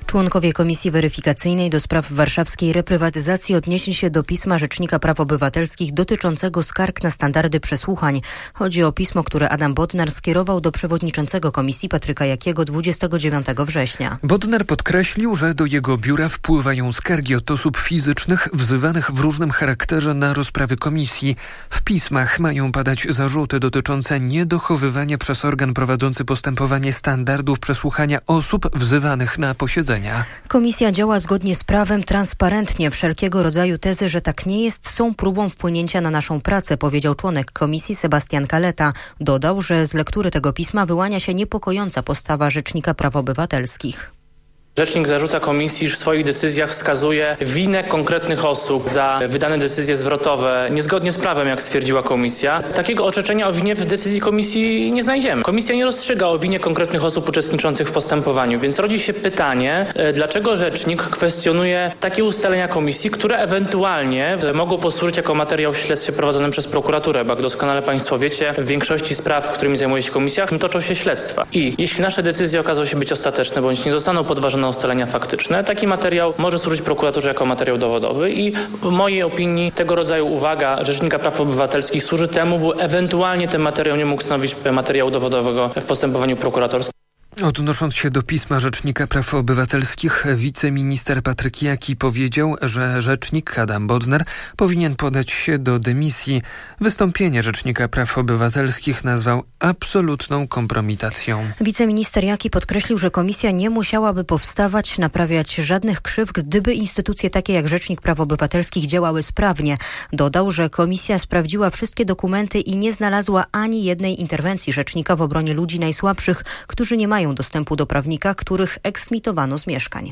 Członkowie Komisji Weryfikacyjnej do spraw warszawskiej reprywatyzacji odnieśli się do pisma Rzecznika Praw Obywatelskich dotyczącego skarg na standardy przesłuchań. Chodzi o pismo, które Adam Bodnar skierował do przewodniczącego komisji Patryka Jakiego 29 września. Bodnar podkreślił, że do jego biura wpływają skargi od osób fizycznych wzywanych w różnym charakterze na rozprawy komisji. W pismach mają padać zarzuty dotyczące niedochowywania przez organ prowadzący postępowanie standardów przesłuchania osób wzywanych na posiedzenia. Komisja działa zgodnie z prawem, transparentnie. Wszelkiego rodzaju tezy, że tak nie jest, są próbą wpłynięcia na naszą pracę, powiedział członek komisji Sebastian Kaleta. Dodał, że z lektury tego pisma wyłania się niepokojąca postawa Rzecznika Praw Obywatelskich. Rzecznik zarzuca komisji, iż w swoich decyzjach wskazuje winę konkretnych osób za wydane decyzje zwrotowe niezgodnie z prawem, jak stwierdziła komisja. Takiego orzeczenia o winie w decyzji komisji nie znajdziemy. Komisja nie rozstrzyga o winie konkretnych osób uczestniczących w postępowaniu, więc rodzi się pytanie, dlaczego rzecznik kwestionuje takie ustalenia komisji, które ewentualnie mogą posłużyć jako materiał w śledztwie prowadzonym przez prokuraturę, bo jak doskonale Państwo wiecie, w większości spraw, którymi zajmuje się komisja, toczą się śledztwa. I jeśli nasze decyzje okażą się być ostateczne, bądź nie zostaną podważone ustalenia faktyczne, taki materiał może służyć prokuraturze jako materiał dowodowy i w mojej opinii tego rodzaju uwaga Rzecznika Praw Obywatelskich służy temu, by ewentualnie ten materiał nie mógł stanowić materiału dowodowego w postępowaniu prokuratorskim. Odnosząc się do pisma Rzecznika Praw Obywatelskich, wiceminister Patryk Jaki powiedział, że rzecznik Adam Bodnar powinien podać się do dymisji. Wystąpienie Rzecznika Praw Obywatelskich nazwał absolutną kompromitacją. Wiceminister Jaki podkreślił, że komisja nie musiałaby powstawać, naprawiać żadnych krzywd, gdyby instytucje takie jak Rzecznik Praw Obywatelskich działały sprawnie. Dodał, że komisja sprawdziła wszystkie dokumenty i nie znalazła ani jednej interwencji rzecznika w obronie ludzi najsłabszych, którzy nie mają dostępu do prawnika, których eksmitowano z mieszkań.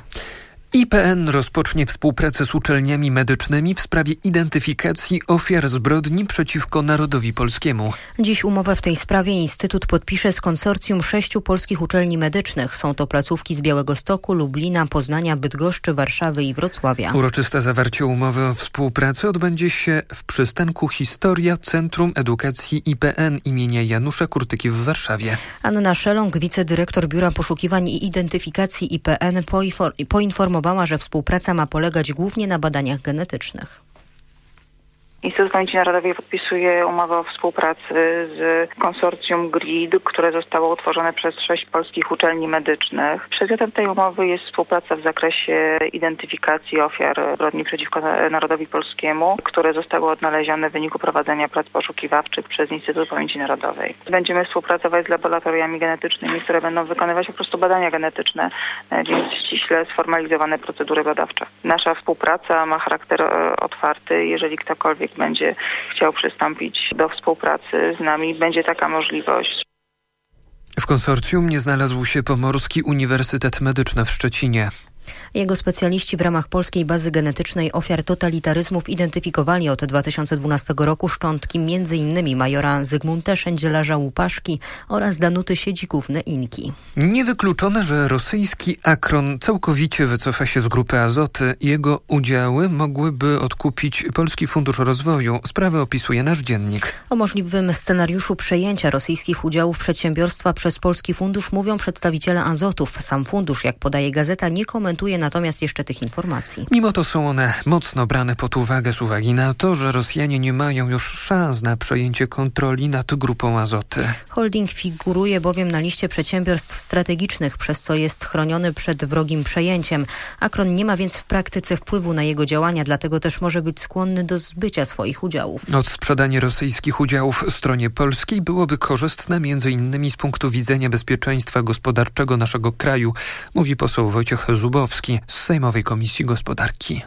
IPN rozpocznie współpracę z uczelniami medycznymi w sprawie identyfikacji ofiar zbrodni przeciwko narodowi polskiemu. Dziś umowę w tej sprawie Instytut podpisze z konsorcjum 6 polskich uczelni medycznych. Są to placówki z Białegostoku, Lublina, Poznania, Bydgoszczy, Warszawy i Wrocławia. Uroczyste zawarcie umowy o współpracy odbędzie się w przystanku Historia Centrum Edukacji IPN imienia Janusza Kurtyki w Warszawie. Anna Szeląg, wicedyrektor Biura Poszukiwań i Identyfikacji IPN, poinformowała, że współpraca ma polegać głównie na badaniach genetycznych. Instytut Pamięci Narodowej podpisuje umowę o współpracy z konsorcjum GRID, które zostało utworzone przez 6 polskich uczelni medycznych. Przedmiotem tej umowy jest współpraca w zakresie identyfikacji ofiar zbrodni przeciwko narodowi polskiemu, które zostały odnalezione w wyniku prowadzenia prac poszukiwawczych przez Instytut Pamięci Narodowej. Będziemy współpracować z laboratoriami genetycznymi, które będą wykonywać po prostu badania genetyczne, więc ściśle sformalizowane procedury badawcze. Nasza współpraca ma charakter otwarty. Jeżeli ktokolwiek będzie chciał przystąpić do współpracy z nami, będzie taka możliwość. W konsorcjum nie znalazł się Pomorski Uniwersytet Medyczny w Szczecinie. Jego specjaliści w ramach polskiej bazy genetycznej ofiar totalitaryzmów identyfikowali od 2012 roku szczątki m.in. majora Zygmunta Szędzielarza-Łupaszki oraz Danuty Siedzikówny-Inki. Niewykluczone, że rosyjski Akron całkowicie wycofa się z grupy Azoty. Jego udziały mogłyby odkupić Polski Fundusz Rozwoju. Sprawę opisuje nasz dziennik. O możliwym scenariuszu przejęcia rosyjskich udziałów przedsiębiorstwa przez Polski Fundusz mówią przedstawiciele Azotów. Sam fundusz, jak podaje gazeta, nie komentuje natomiast jeszcze tych informacji. Mimo to są one mocno brane pod uwagę z uwagi na to, że Rosjanie nie mają już szans na przejęcie kontroli nad grupą Azoty. Holding figuruje bowiem na liście przedsiębiorstw strategicznych, przez co jest chroniony przed wrogim przejęciem. Akron nie ma więc w praktyce wpływu na jego działania, dlatego też może być skłonny do zbycia swoich udziałów. Odsprzedanie rosyjskich udziałów stronie polskiej byłoby korzystne m.in. z punktu widzenia bezpieczeństwa gospodarczego naszego kraju, mówi poseł Wojciech Zubowski z Sejmowej Komisji Gospodarki.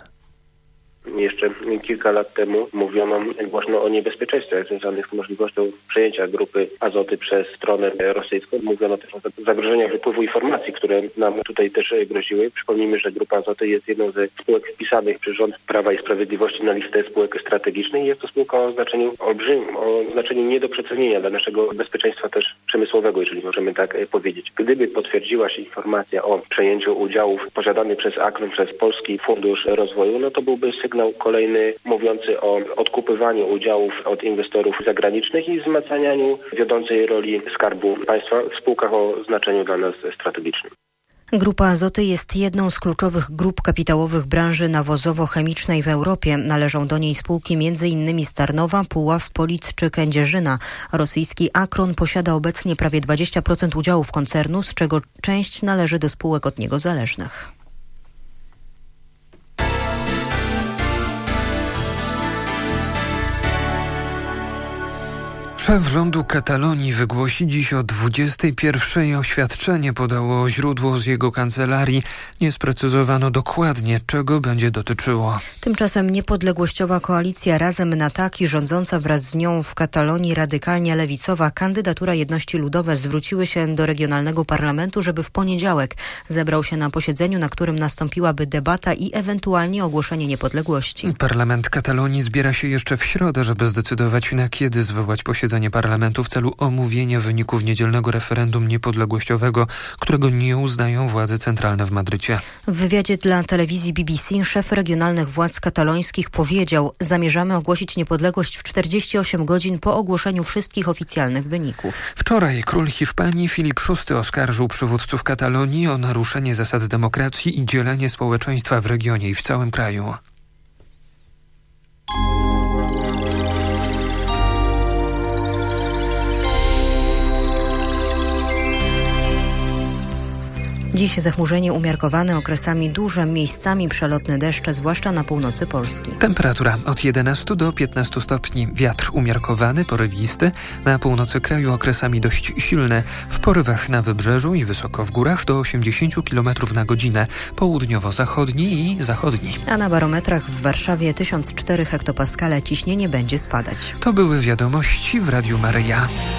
Jeszcze kilka lat temu mówiono głośno o niebezpieczeństwach związanych z możliwością przejęcia grupy Azoty przez stronę rosyjską. Mówiono też o zagrożeniach wypływu informacji, które nam tutaj też groziły. Przypomnijmy, że grupa Azoty jest jedną ze spółek wpisanych przez rząd Prawa i Sprawiedliwości na listę spółek strategicznych. Jest to spółka o znaczeniu olbrzymim, o znaczeniu nie do przecenienia dla naszego bezpieczeństwa też przemysłowego, jeżeli możemy tak powiedzieć. Gdyby potwierdziła się informacja o przejęciu udziałów posiadanych przez Akron, przez Polski Fundusz Rozwoju, no to byłby sygnał kolejny mówiący o odkupywaniu udziałów od inwestorów zagranicznych i wzmacnianiu wiodącej roli Skarbu Państwa w spółkach o znaczeniu dla nas strategicznym. Grupa Azoty jest jedną z kluczowych grup kapitałowych branży nawozowo-chemicznej w Europie. Należą do niej spółki m.in. z Tarnowa, Puław, Polic czy Kędzierzyna. Rosyjski Akron posiada obecnie prawie 20% udziałów koncernu, z czego część należy do spółek od niego zależnych. Szef rządu Katalonii wygłosi dziś o 21:00 oświadczenie, podało źródło z jego kancelarii. Nie sprecyzowano dokładnie, czego będzie dotyczyło. Tymczasem niepodległościowa koalicja Razem na tak i rządząca wraz z nią w Katalonii radykalnie lewicowa Kandydatura Jedności Ludowe zwróciły się do regionalnego parlamentu, żeby w poniedziałek zebrał się na posiedzeniu, na którym nastąpiłaby debata i ewentualnie ogłoszenie niepodległości. Parlament Katalonii zbiera się jeszcze w środę, żeby zdecydować, na kiedy zwołać posiedzenie parlamentu w celu omówienia wyników niedzielnego referendum niepodległościowego, którego nie uznają władze centralne w Madrycie. W wywiadzie dla telewizji BBC szef regionalnych władz katalońskich powiedział: zamierzamy ogłosić niepodległość w 48 godzin po ogłoszeniu wszystkich oficjalnych wyników. Wczoraj król Hiszpanii Filip VI oskarżył przywódców Katalonii o naruszenie zasad demokracji i dzielenie społeczeństwa w regionie i w całym kraju. Dziś zachmurzenie umiarkowane, okresami duże, miejscami przelotne deszcze, zwłaszcza na północy Polski. Temperatura od 11 do 15 stopni. Wiatr umiarkowany, porywisty. Na północy kraju okresami dość silny. W porywach na wybrzeżu i wysoko w górach do 80 km na godzinę. Południowo-zachodni i zachodni. A na barometrach w Warszawie 1004 hektopaskale ciśnienie będzie spadać. To były wiadomości w Radiu Maryja.